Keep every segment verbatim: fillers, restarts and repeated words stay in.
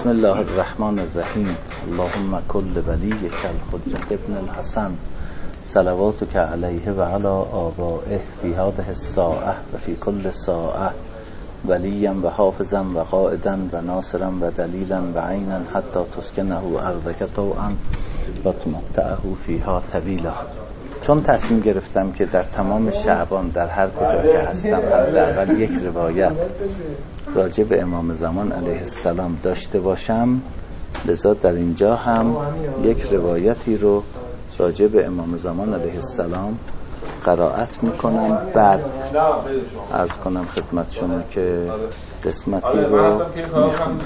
بسم الله الرحمن الرحیم. اللهم کل ولیک الحجة ابن الحسن صلواتک علیه و علی آبائه فی هذه الساعة و فی کل ساعة ولیا و حافظا و قائدا و ناصرا و دلیلا و عینا حتی تسکنه ارضک طوعا و تمتعه فیها طویلا. چون تصمیم گرفتم که در تمام شعبان در هر کجا که هستم حداقل یک روایت راجع به امام زمان علیه السلام داشته باشم، لذا در اینجا هم یک روایتی رو راجع به امام زمان علیه السلام قرائت میکنم. بعد عرض کنم خدمت شما که قسمتی رو میخونم.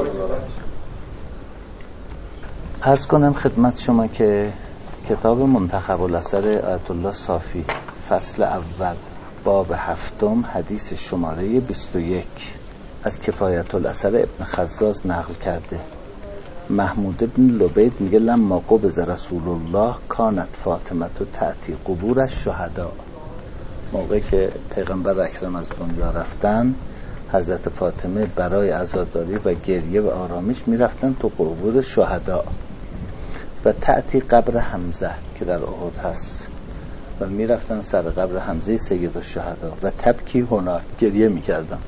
عرض کنم خدمت شما که کتاب منتخب الاثر آیت الله صافی فصل اول باب هفتم حدیث شماره بیست و یک از کفایت الاثر ابن خزاز نقل کرده. محمود ابن لبید میگه لما قبض رسول الله کانت فاطمه تو تأتی قبور الشهدا. موقعی که پیغمبر اکرم از دنیا رفتن، حضرت فاطمه برای عزاداری و گریه و آرامش میرفتن تو قبور شهدا و تأتی قبر حمزه که در احد هست و میرفتن سر قبر حمزه سید الشهدا و تبکی هناک، گریه میکردن.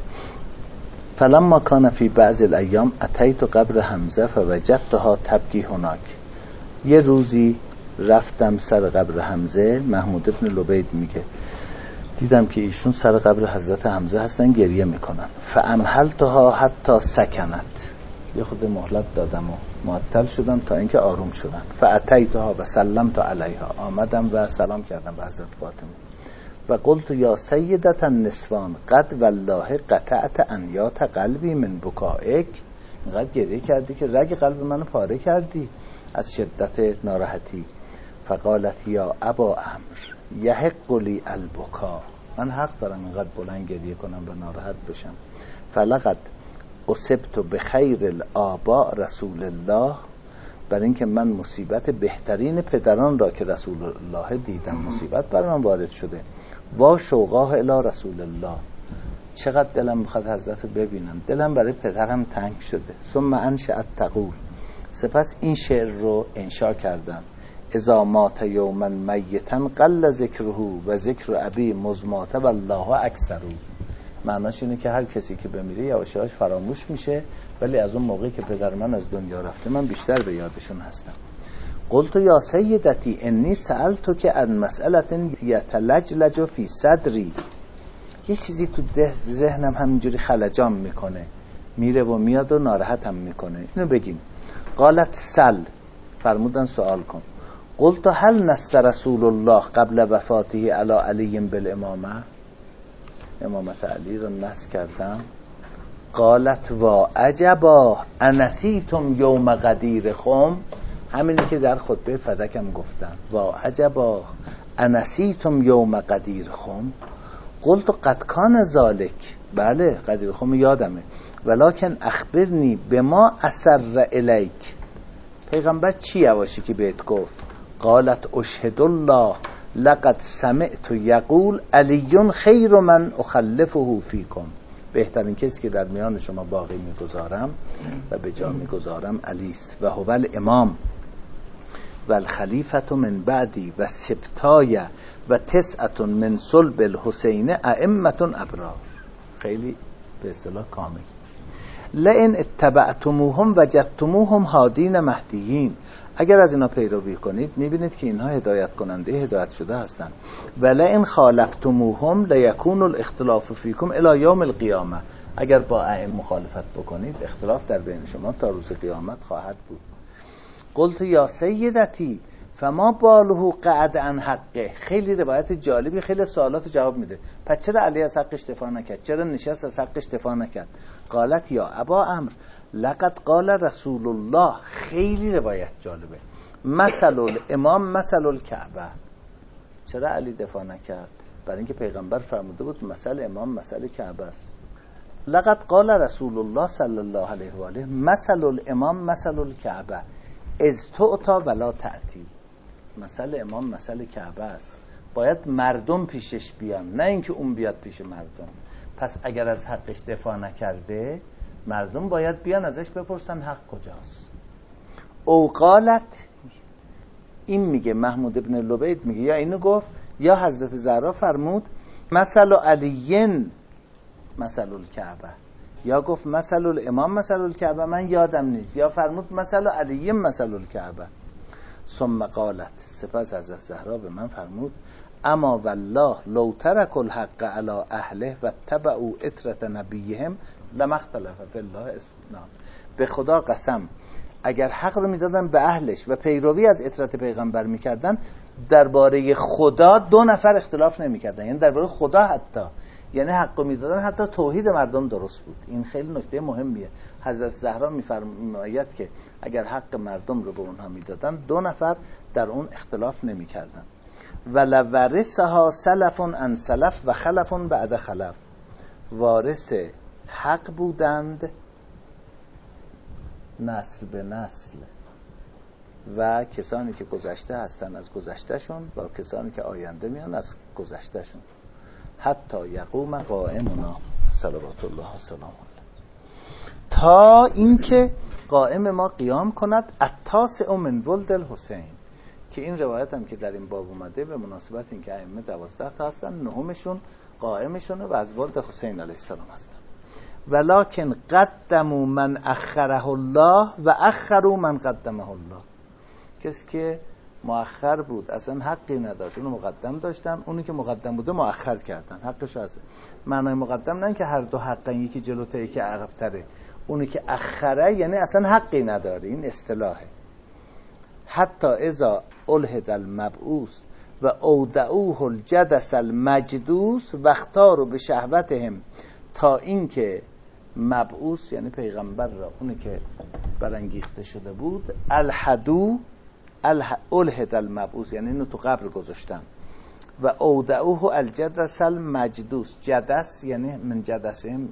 فلما کان فی بعض الایام اتیت قبر حمزه فوجدتها تبکی هناک. یه روزی رفتم سر قبر حمزه، محمود ابن لبید میگه دیدم که ایشون سر قبر حضرت حمزه هستن گریه میکنن. فامهلتها حتی سکنت، یه خود مهلت دادم و معطل شدم تا اینکه آروم شدن. فاتیتها و سلمت علیها، آمدم و سلام کردم به حضرت فاطمه و قلت یا سیدت النسوان قد والله قطعت انیات قلبی من بکائک. اینقدر گریه کردی که رگ قلب منو پاره کردی از شدت ناراحتی. فقالت یا ابا عمرو یحق لی البکا، من حق دارم اینقدر بلند گریه کنم و ناراحت بشم. فلقد اصبت بخیر الآباء رسول الله، برای اینکه من مصیبت بهترین پدران را که رسول الله دیدم مصیبت برای من وارد شده. با شوقاه الی رسول الله، چقدر دلم میخواد حضرت رو ببینم، دلم برای پدرم تنگ شده. ثم انشأت تقول، سپس این شعر رو انشا کردم. اذا مات یوما میتا قل ذکره و ذکر ابی مزمات والله اکثر. معناش اینه که هر کسی که بمیره یواش یواش فراموش میشه، ولی از اون موقعی که پدر من از دنیا رفته من بیشتر به یادشون هستم. قلت یا سیدتی انی سألتو که ان مسئلة یتلجلج فی صدری، یه چیزی تو ذهنم همینجوری خلجان میکنه، میره و میاد و ناراحتم میکنه، اینو بگیم. قالت سل، فرمودن سوال کن. قلت هل نص رسول الله قبل وفاته علی علی بالامامه، امامت علی رو نص کردم. قالت و عجبا انسیتم یوم غدیر خم، همینی که در خطبه فدکم گفتن. و عجبا انسیتم یوم غدیر خم. قلت قد کان ذالک، بله غدیر خم یادمه. ولکن اخبرنی بما اثر الیک، پیغمبر چی یواشی که بهت گفت؟ قالت اشهد الله لقد سمعت یقول علی خیر من اخلفه فیکم، بهترین کسی که در میان شما باقی میگذارم و به جا میگذارم علیست. و هو الامام و الخلیفة من بعدی و سبتای و تسعة من صلب الحسین ائمة ابرار. خیلی به اصطلاح کامل. لئن اتبعتموهم وجدتموهم هادین مهدیین، اگر از اینا پیروی کنید میبینید که اینها هدایت کننده هدایت شده هستند. ولئن خالفتموهم لیکون الاختلاف فیکم الی یوم القیامه، اگر با ائمه مخالفت بکنید اختلاف در بین شما تا روز قیامت خواهد بود. قلت یا سیدتی فما باله قعد عن حقه، خیلی روایت جالبی، خیلی سوالات جواب میده. پس چرا علی از حقش دفاع نکرد؟ چرا نشست از حقش دفاع نکرد؟ قالت یا ابا عمرو لقد قال رسول الله، خیلی روایت جالبه. مثل الامام مثل الکعبه، چرا علی دفاع نکرد؟ برای اینکه پیغمبر فرموده بود مثل امام مثل کعبه است. لقد قال رسول الله صلی الله علیه و آله مثل الامام مثل الکعبه از تعطا ولا تأتی، مثل امام مثل کعبه است، باید مردم پیشش بیان نه اینکه اون بیاد پیش مردم. پس اگر از حقش دفاع نکرده مردم باید بیان ازش بپرسن حق کجاست. او قالت، این میگه محمود ابن لبید میگه یا اینو گفت یا حضرت زهرا فرمود مثل علیین مثل الکعبه، یا گفت مثل الامام مثل الکعبه، من یادم نیست، یا فرمود مثل علیین مثل الکعبه. ثم قالت، سپس حضرت زهرا به من فرمود اما والله لو ترکوا الحق علی اهله و تبعوا اطرة نبیهم لما اختلف فی الله اسمنا. به خدا قسم اگر حق رو میدادن به اهلش و پیروی از اطرت پیغمبر میکردن، درباره خدا دو نفر اختلاف نمیکردن، یعنی درباره خدا حتی، یعنی حق رو میدادن حتی توحید مردم درست بود. این خیلی نکته مهمیه. حضرت زهرا میفرماید که اگر حق مردم رو به اونها میدادن دو نفر در اون اختلاف نمیکردن. ولورثها سلف عن سلف و خلف بعد خلف، وارث حق بودند نسل به نسل و کسانی که گذشته هستن از گذشتهشون و کسانی که آینده میان از گذشتهشون، حتی یقوم قائمنا صلوات الله و سلام علیه، تا اینکه قائم ما قیام کند التاسع من ولد الحسین، که این روایت هم که در این باب اومده به مناسبت اینکه ائمه دوازده تا هستن، نهمشون قائمشونه و از ولد حسین علیه السلام هستن. ولکن قدموا من اخره الله و اخروا من قدمه الله، کسی که مؤخر بود اصلا حقی نداشت اونو مقدم داشتن، اونی که مقدم بوده مؤخر کردن، حقش هست. معنای مقدم نه که هر دو حقن، یکی جلوتره یکی عقب‌تره، اونی که اخره یعنی اصلا حقی نداره، این اصطلاحه. حتی اذا الهد المبعوث و اودعوه الجدس المجدوس و اختاروا به شهوتهم، تا اینکه مبعوث یعنی پیغمبر را، اونی که برانگیخته شده بود، الحدو الهد المبعوث یعنی اینو تو قبر گذاشتن، و اودعوه الجدس المجدوس، جدس یعنی من جدسهم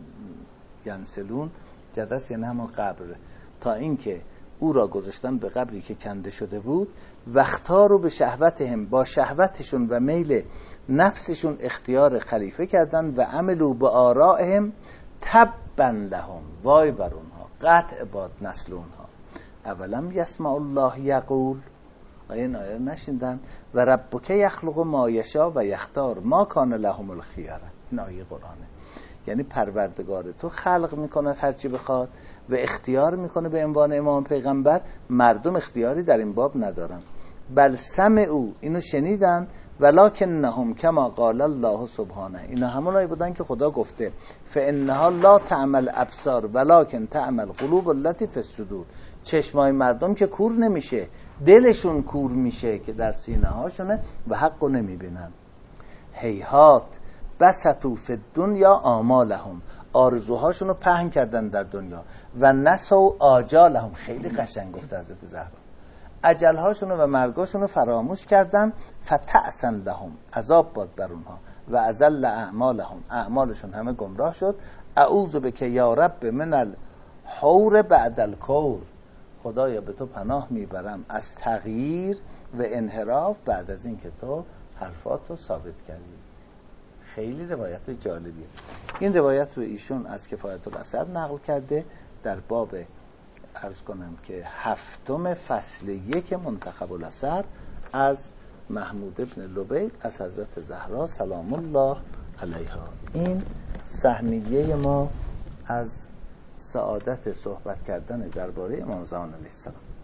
ینسلون، جدس یعنی همون قبر، تا اینکه او را گذاشتن به قبری که کنده شده بود. و اختاروا به شهوتهم، با شهوتشون و میل نفسشون اختیار خلیفه کردن. و عملوا به آرائهم تبا لهم، وای بر اونها، قطع باد نسل اونها. اولم یسمع الله یقول، آیه این آیه نشیندن و ربک یخلق ما یشاء و یختار ما کان لهم الخیره، این آیه قرآنه. یعنی پروردگار تو خلق میکنه هر چی بخواد و اختیار میکنه به عنوان امام پیغمبر، مردم اختیاری در این باب ندارن. بل سمعوا، اینو شنیدن، ولکنهم کما قال الله سبحانه، اینا همونایی بودن که خدا گفته فانها لا تعمل ابصار ولکن تعمل قلوب التي فی الصدور، چشمای مردم که کور نمیشه، دلشون کور میشه که در سینه هاشونه و حقو نمیبینن. هیهات بسطوا فی الدنیا آمالهم، آرزوهاشونو پهن کردن در دنیا. و نسوا آجالهم، خیلی قشنگ گفته حضرت زهرا، اجلهاشونو و مرگاشونو فراموش کردن. فتعسا لهم، عذاب باد بر اونها. و اذل اعمالهم، اعمالشون همه گمراه شد. اعوذ بک یا رب من الحور بعد الکور، خدایا به تو پناه میبرم از تغییر و انحراف بعد از این که تو حرفاتو ثابت کردی. خیلی روایت جالبیه. این روایت رو ایشون از کفایت الاثر نقل کرده در باب، عرض کنم که هفتم فصل یک منتخب الاثر از محمود ابن لبید از حضرت زهرا سلام الله علیها. این سهمیه ما از سعادت صحبت کردن درباره امام زمان علیه السلام.